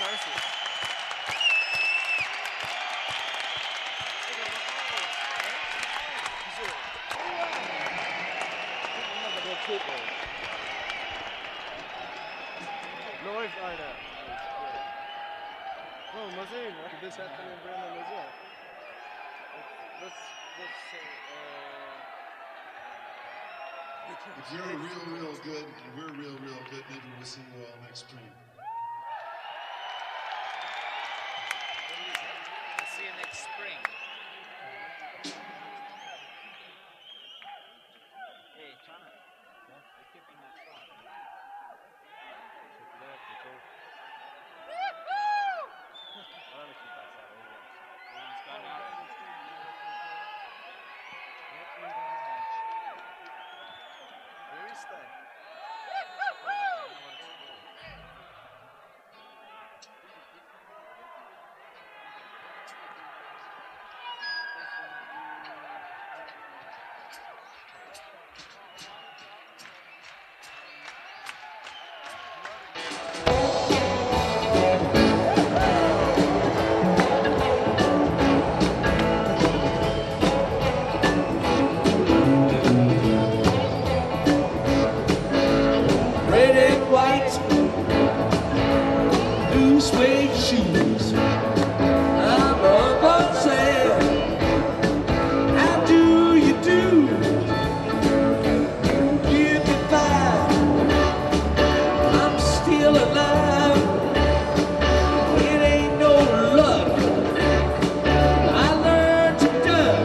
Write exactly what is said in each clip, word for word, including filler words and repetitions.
Läuft, Alter. So, mal sehen, ne? Du bist halt von den Brandon Lazar. Let's, let's say, uh... If you're real, real good, and we're real, real good, maybe we'll see you all next spring. We'll see you next spring. Hey, Chana. Yeah? You're keeping that strong. Ahora me quitas, Where is that? Red and white, blue suede shoes. I'm up on sale. How do you do? Give me five. I'm still alive. It ain't no luck. I learned to duck.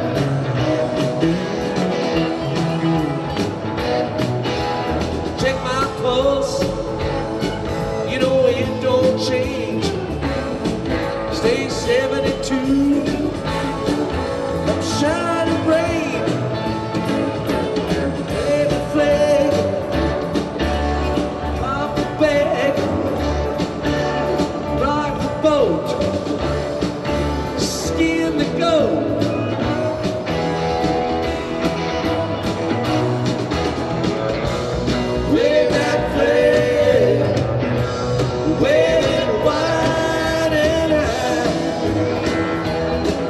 Check my pulse. You know it don't change. Stay seventy-two. I'm shining rain. Baby flag. Pop the bag. Rock the boat. Skin the goat. Wave that flag, wave it wide and high.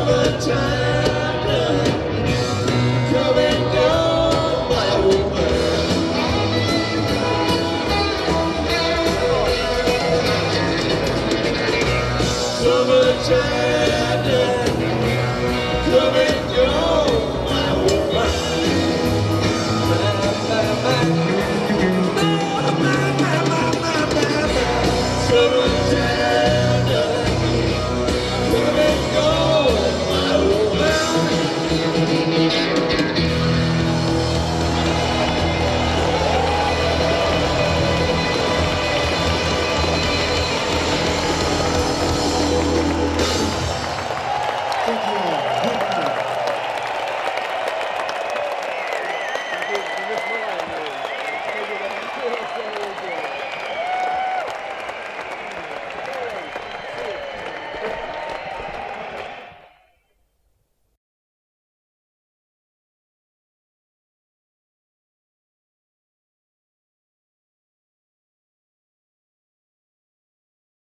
the time.